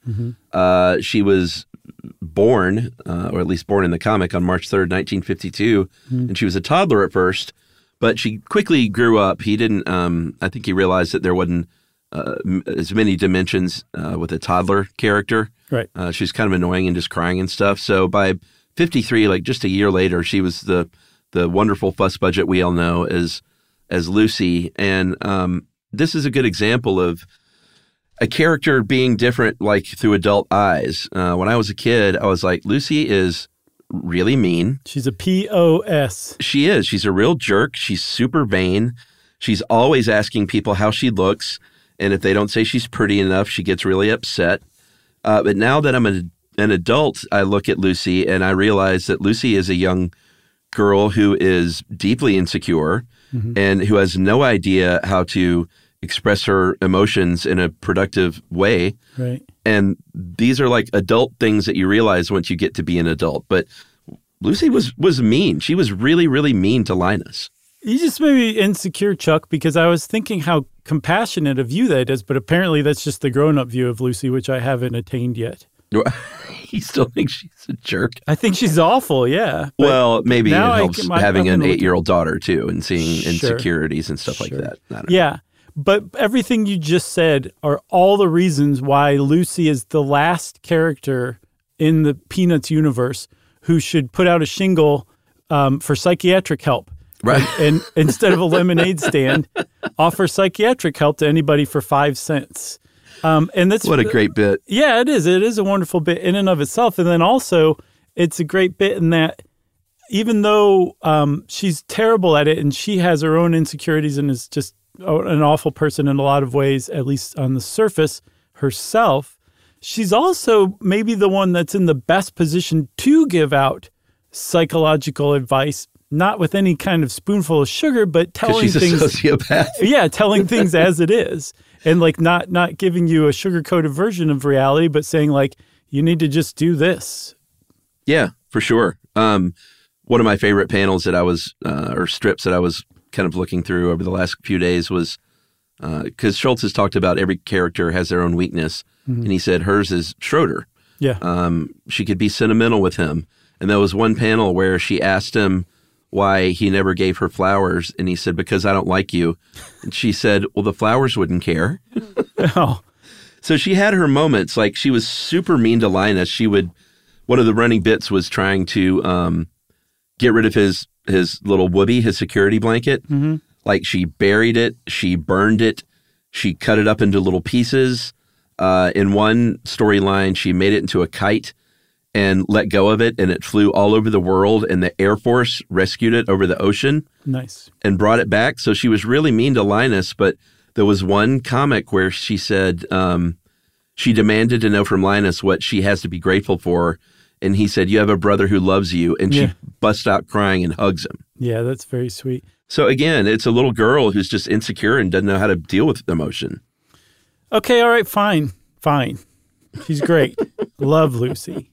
She was born, or at least born in the comic, on March 3rd, 1952. And she was a toddler at first, but she quickly grew up. He didn't, I think he realized that there wasn't as many dimensions with a toddler character. Right. She was kind of annoying and just crying and stuff. So by 53, like just a year later, she was the wonderful fuss budget we all know as Lucy. And this is a good example of a character being different, like through adult eyes. When I was a kid, I was like, Lucy is really mean. She's a POS. She is. She's a real jerk. She's super vain. She's always asking people how she looks. And if they don't say she's pretty enough, she gets really upset. But now that I'm an adult, I look at Lucy and I realize that Lucy is a young girl who is deeply insecure and who has no idea how to express her emotions in a productive way. Right. And these are like adult things that you realize once you get to be an adult. But Lucy was mean. She was really, really mean to Linus. You just made me insecure, Chuck, because I was thinking how compassionate a view that is, but apparently that's just the grown-up view of Lucy, which I haven't attained yet. You still think she's a jerk? I think she's awful, yeah. Well, maybe it helps having an 8-year-old daughter, too, and seeing insecurities and stuff like that. I don't know. Yeah, but everything you just said are all the reasons why Lucy is the last character in the Peanuts universe who should put out a shingle for psychiatric help. Right. And instead of a lemonade stand, offer psychiatric help to anybody for 5 cents. And that's what a great bit. Yeah, it is. It is a wonderful bit in and of itself. And then also, it's a great bit in that even though she's terrible at it and she has her own insecurities and is just an awful person in a lot of ways, at least on the surface herself, she's also maybe the one that's in the best position to give out psychological advice. Not with any kind of spoonful of sugar, but telling she's things. A sociopath. Yeah, telling things as it is, and like not giving you a sugar-coated version of reality, but saying like you need to just do this. Yeah, for sure. One of my favorite panels that I was or strips that I was kind of looking through over the last few days was because Schultz has talked about every character has their own weakness, and he said hers is Schroeder. Yeah, she could be sentimental with him, and there was one panel where she asked him why he never gave her flowers. And he said, because I don't like you. And she said, well, the flowers wouldn't care. Oh. So she had her moments. Like she was super mean to Linus. One of the running bits was trying to get rid of his little whoopee, his security blanket. Like she buried it. She burned it. She cut it up into little pieces. In one storyline, she made it into a kite and let go of it, and it flew all over the world, and the Air Force rescued it over the ocean. Nice. And brought it back. So she was really mean to Linus, but there was one comic where she said she demanded to know from Linus what she has to be grateful for, and he said, you have a brother who loves you, and she busts out crying and hugs him. Yeah, that's very sweet. So again, it's a little girl who's just insecure and doesn't know how to deal with emotion. Okay, all right, fine. She's great. Love Lucy.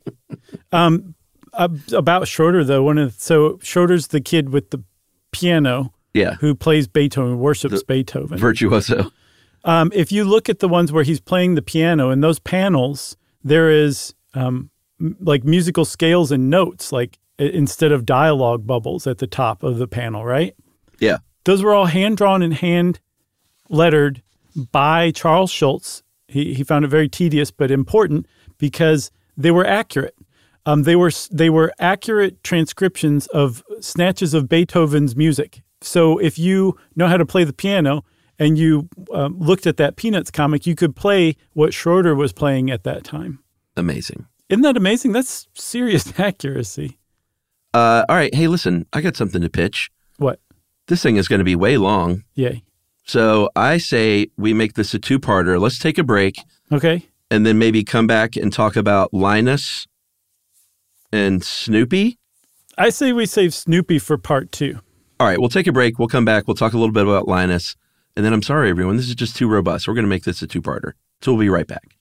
About Schroeder, though, so Schroeder's the kid with the piano who plays Beethoven, worships Beethoven. Virtuoso. If you look at the ones where he's playing the piano, in those panels, there is like musical scales and notes, like instead of dialogue bubbles at the top of the panel, right? Yeah. Those were all hand-drawn and hand-lettered by Charles Schultz. He found it very tedious but important because they were accurate. They were accurate transcriptions of snatches of Beethoven's music. So if you know how to play the piano and you looked at that Peanuts comic, you could play what Schroeder was playing at that time. Amazing. Isn't that amazing? That's serious accuracy. All right. Hey, listen, I got something to pitch. What? This thing is going to be way long. Yay. So I say we make this a two-parter. Let's take a break. Okay. And then maybe come back and talk about Linus and Snoopy. I say we save Snoopy for part 2. All right, we'll take a break. We'll come back. We'll talk a little bit about Linus. And then I'm sorry, everyone. This is just too robust. We're going to make this a two-parter. So we'll be right back.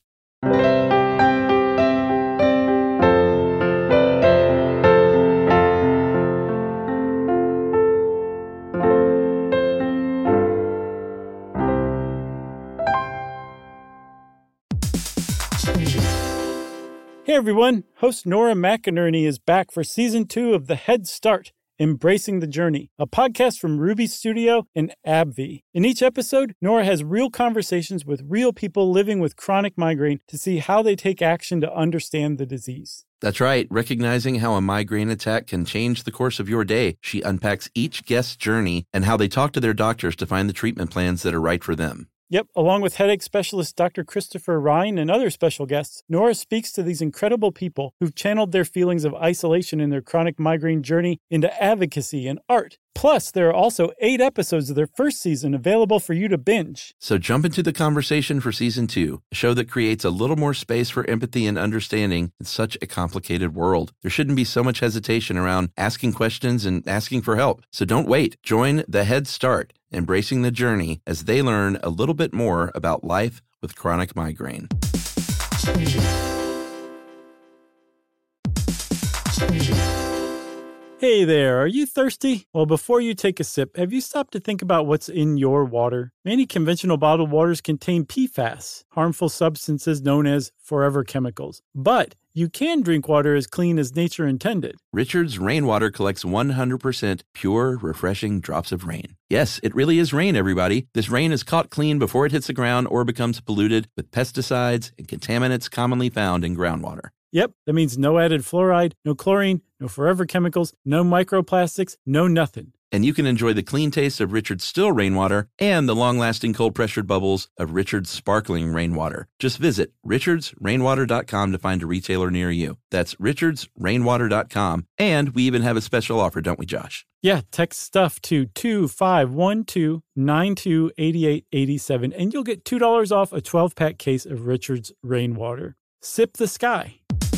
everyone. Host Nora McInerney is back for Season 2 of The Head Start, Embracing the Journey, a podcast from Ruby Studio and AbbVie. In each episode, Nora has real conversations with real people living with chronic migraine to see how they take action to understand the disease. That's right. Recognizing how a migraine attack can change the course of your day, she unpacks each guest's journey and how they talk to their doctors to find the treatment plans that are right for them. Yep, along with headache specialist Dr. Christopher Ryan and other special guests, Nora speaks to these incredible people who've channeled their feelings of isolation in their chronic migraine journey into advocacy and art. Plus, there are also 8 episodes of their first season available for you to binge. So jump into the conversation for Season 2, a show that creates a little more space for empathy and understanding in such a complicated world. There shouldn't be so much hesitation around asking questions and asking for help. So don't wait. Join The Head Start, Embracing the Journey, as they learn a little bit more about life with chronic migraine. Hey there, are you thirsty? Well, before you take a sip, have you stopped to think about what's in your water? Many conventional bottled waters contain PFAS, harmful substances known as forever chemicals. But you can drink water as clean as nature intended. Richard's Rainwater collects 100% pure, refreshing drops of rain. Yes, it really is rain, everybody. This rain is caught clean before it hits the ground or becomes polluted with pesticides and contaminants commonly found in groundwater. Yep, that means no added fluoride, no chlorine, no forever chemicals, no microplastics, no nothing. And you can enjoy the clean taste of Richard's still rainwater and the long-lasting cold-pressured bubbles of Richard's sparkling rainwater. Just visit richardsrainwater.com to find a retailer near you. That's richardsrainwater.com. And we even have a special offer, don't we, Josh? Yeah, text stuff to 2512928887 and you'll get $2 off a 12-pack case of Richard's Rainwater. Sip the sky.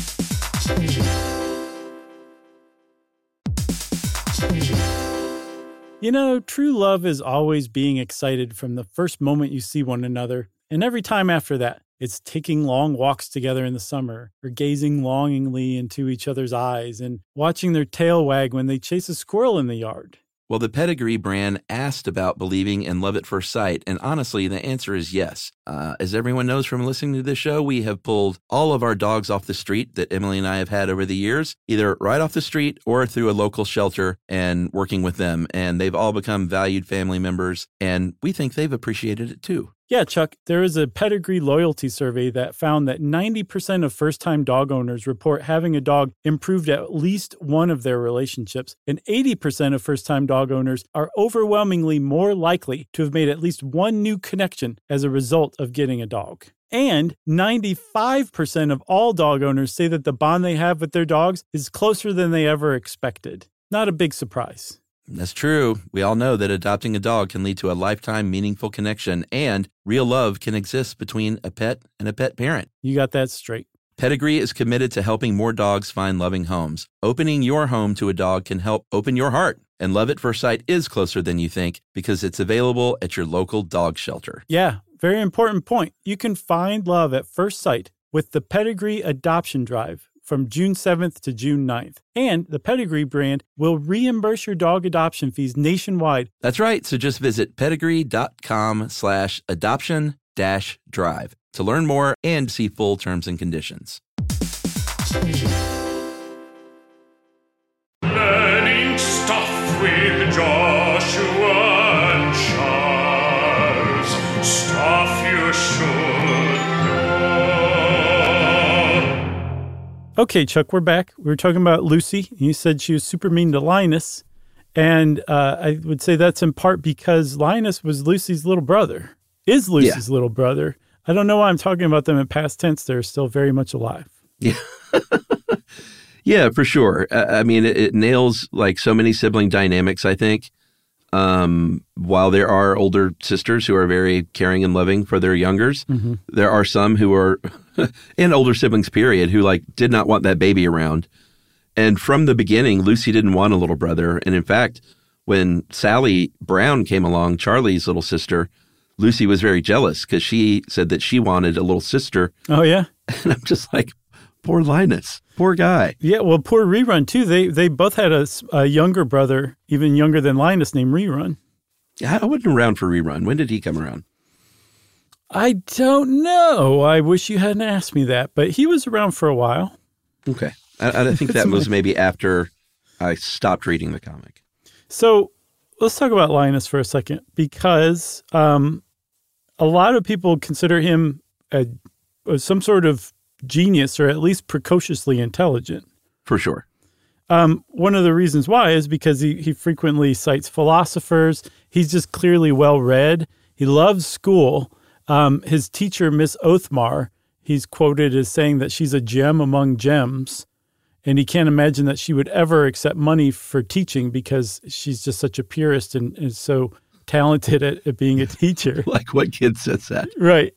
You know, true love is always being excited from the first moment you see one another, and every time after that. It's taking long walks together in the summer, or gazing longingly into each other's eyes, and watching their tail wag when they chase a squirrel in the yard. Well, the Pedigree brand asked about believing in love at first sight, and honestly, the answer is yes. As everyone knows from listening to this show, we have pulled all of our dogs off the street that Emily and I have had over the years, either right off the street or through a local shelter and working with them, and they've all become valued family members, and we think they've appreciated it too. Yeah, Chuck, there is a Pedigree loyalty survey that found that 90% of first-time dog owners report having a dog improved at least one of their relationships, and 80% of first-time dog owners are overwhelmingly more likely to have made at least one new connection as a result of getting a dog. And 95% of all dog owners say that the bond they have with their dogs is closer than they ever expected. Not a big surprise. That's true. We all know that adopting a dog can lead to a lifetime meaningful connection, and real love can exist between a pet and a pet parent. You got that straight. Pedigree is committed to helping more dogs find loving homes. Opening your home to a dog can help open your heart. And Love at First Sight is closer than you think because it's available at your local dog shelter. Yeah, very important point. You can find love at first sight with the Pedigree Adoption Drive from June 7th to June 9th. And the Pedigree brand will reimburse your dog adoption fees nationwide. That's right. So just visit pedigree.com/adoption-drive to learn more and see full terms and conditions. Learning stuff with Joshua and Charles. Stuff you should know. Okay, Chuck, we're back. We were talking about Lucy. You said she was super mean to Linus. And I would say that's in part because Linus was Lucy's little brother, is Lucy's little brother. I don't know why I'm talking about them in past tense. They're still very much alive. Yeah. Yeah, for sure. I mean, it nails like so many sibling dynamics, I think. While there are older sisters who are very caring and loving for their youngers, there are some who are, and older siblings, period, who like did not want that baby around. And from the beginning, Lucy didn't want a little brother. And in fact, when Sally Brown came along, Charlie's little sister, Lucy was very jealous because she said that she wanted a little sister. Oh, yeah? And I'm just like, poor Linus, poor guy. Yeah, well, poor Rerun, too. They both had a younger brother, even younger than Linus, named Rerun. Yeah, I wasn't around for Rerun. When did he come around? I don't know. I wish you hadn't asked me that, but he was around for a while. Okay. I think that was maybe after I stopped reading the comic. So let's talk about Linus for a second, because a lot of people consider him some sort of genius, or at least precociously intelligent. For sure. One of the reasons why is because he frequently cites philosophers. He's just clearly well-read. He loves school. His teacher, Miss Othmar, he's quoted as saying that she's a gem among gems, and he can't imagine that she would ever accept money for teaching because she's just such a purist and is so talented at being a teacher. Like, what kid says that? Right.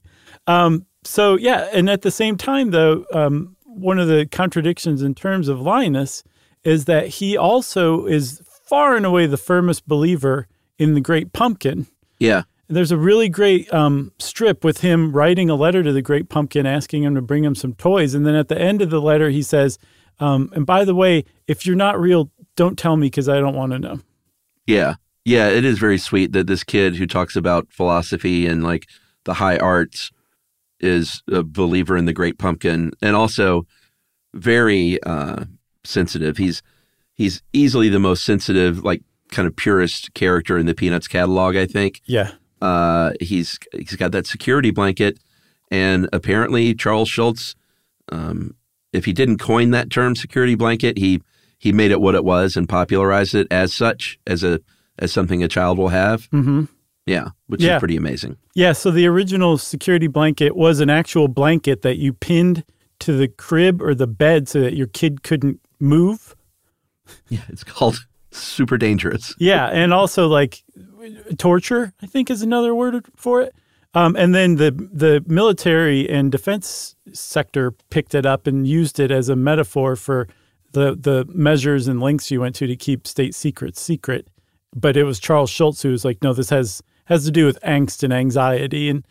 So, yeah, and at the same time, though, one of the contradictions in terms of Linus is that he also is far and away the firmest believer in the Great Pumpkin. Yeah. There's a really great strip with him writing a letter to the Great Pumpkin, asking him to bring him some toys. And then at the end of the letter, he says, and by the way, if you're not real, don't tell me because I don't want to know. Yeah. Yeah, it is very sweet that this kid who talks about philosophy and like the high arts is a believer in the Great Pumpkin, and also very sensitive. He's easily the most sensitive, like kind of purist character in the Peanuts catalog, I think. Yeah. He's got that security blanket, and apparently Charles Schulz, if he didn't coin that term security blanket, he made it what it was and popularized it as such, as something a child will have. Mm-hmm. Yeah, which is pretty amazing. Yeah, so the original security blanket was an actual blanket that you pinned to the crib or the bed so that your kid couldn't move. Yeah, it's called Super Dangerous. Yeah, and also like torture, I think is another word for it. And then the military and defense sector picked it up and used it as a metaphor for the measures and lengths you went to keep state secrets secret. But it was Charles Schulz who was like, no, this has to do with angst and anxiety. And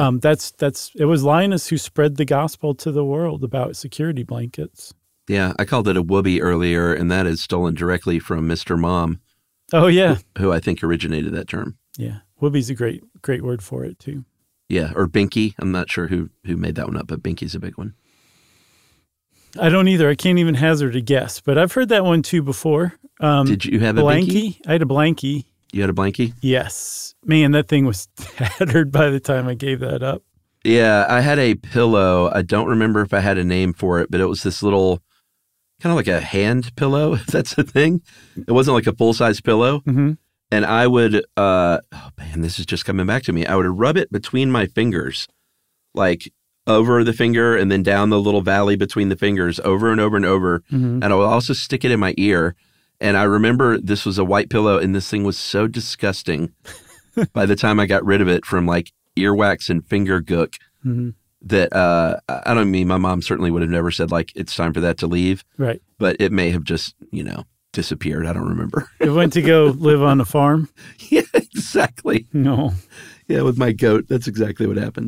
it was Linus who spread the gospel to the world about security blankets. Yeah, I called it a whoopee earlier, and that is stolen directly from Mr. Mom. Oh, yeah. Who I think originated that term. Yeah. Whoopie's a great word for it, too. Yeah, or Binky. I'm not sure who made that one up, but Binky's a big one. I don't either. I can't even hazard a guess, but I've heard that one, too, before. Did you have a Binky? I had a Blanky. You had a Blanky? Yes. Man, that thing was tattered by the time I gave that up. Yeah, I had a pillow. I don't remember if I had a name for it, but it was this little, kind of like a hand pillow, if that's a thing. It wasn't like a full-size pillow. Mm-hmm. And I would, oh man, this is just coming back to me. I would rub it between my fingers, like over the finger and then down the little valley between the fingers over and over and over. Mm-hmm. And I would also stick it in my ear. And I remember this was a white pillow, and this thing was so disgusting by the time I got rid of it from like earwax and finger gook that I don't mean my mom certainly would have never said like it's time for that to leave. Right. But it may have just, disappeared. I don't remember. It went to go live on a farm? Yeah, exactly. No. Yeah, with my goat. That's exactly what happened.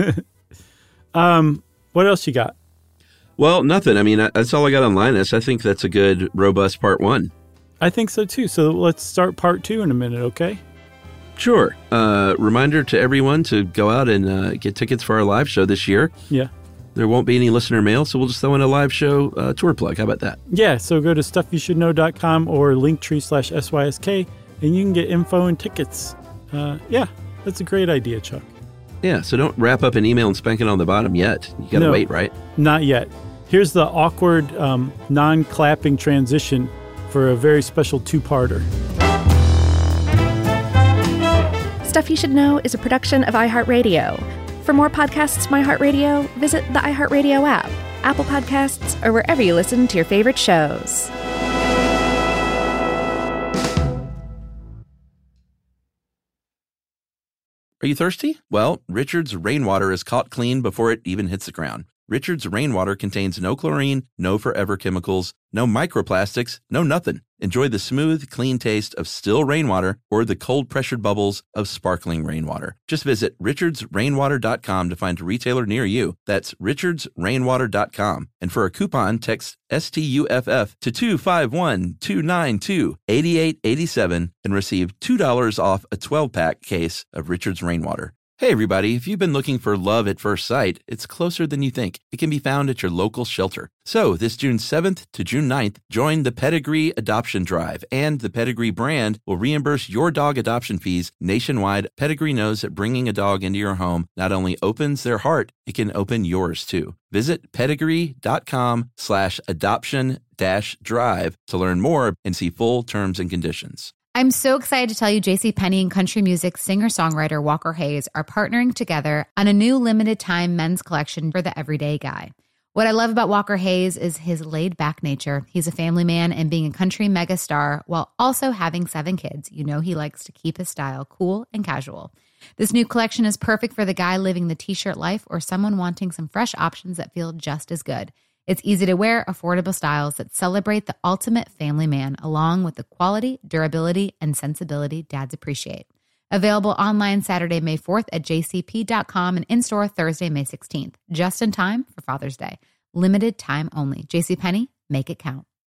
What else you got? Well, nothing. I mean, that's all I got on Linus. I think that's a good, robust part one. I think so, too. So let's start part two in a minute, okay? Sure. Reminder to everyone to go out and get tickets for our live show this year. Yeah. There won't be any listener mail, so we'll just throw in a live show tour plug. How about that? Yeah, so go to stuffyoushouldknow.com or linktree/SYSK, and you can get info and tickets. Yeah, that's a great idea, Chuck. Yeah, so don't wrap up an email and spank it on the bottom yet. You got to wait, right? Not yet. Here's the awkward, non-clapping transition for a very special two-parter. Stuff You Should Know is a production of iHeartRadio. For more podcasts from iHeartRadio, visit the iHeartRadio app, Apple Podcasts, or wherever you listen to your favorite shows. Are you thirsty? Well, Richard's Rainwater is caught clean before it even hits the ground. Richard's Rainwater contains no chlorine, no forever chemicals, no microplastics, no nothing. Enjoy the smooth, clean taste of still rainwater or the cold-pressured bubbles of sparkling rainwater. Just visit richardsrainwater.com to find a retailer near you. That's richardsrainwater.com. And for a coupon, text STUFF to 251-292-8887 and receive $2 off a 12-pack case of Richard's Rainwater. Hey everybody, if you've been looking for love at first sight, it's closer than you think. It can be found at your local shelter. So this June 7th to June 9th, join the Pedigree Adoption Drive, and the Pedigree brand will reimburse your dog adoption fees nationwide. Pedigree knows that bringing a dog into your home not only opens their heart, it can open yours too. Visit pedigree.com/adoption-drive to learn more and see full terms and conditions. I'm so excited to tell you JCPenney and country music singer-songwriter Walker Hayes are partnering together on a new limited-time men's collection for the everyday guy. What I love about Walker Hayes is his laid-back nature. He's a family man, and being a country megastar while also having 7 kids, you know he likes to keep his style cool and casual. This new collection is perfect for the guy living the t-shirt life or someone wanting some fresh options that feel just as good. It's easy to wear, affordable styles that celebrate the ultimate family man, along with the quality, durability, and sensibility dads appreciate. Available online Saturday, May 4th at jcp.com and in-store Thursday, May 16th, just in time for Father's Day. Limited time only. JCPenney, make it count.